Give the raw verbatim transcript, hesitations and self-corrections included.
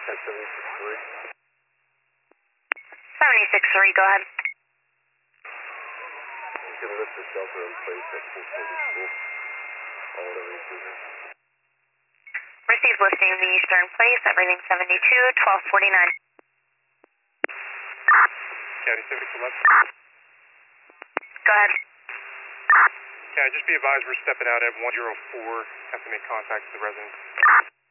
ten seventy-six three. seventy-six three, go ahead. You can lift the shelter in place at four forty school. All whatever you do. Receive lifting the stern place at rating seventy-two, twelve forty-nine. County Civic eleven. Go ahead. Yeah, just be advised we're stepping out at one oh four. Have to make contact with the residents.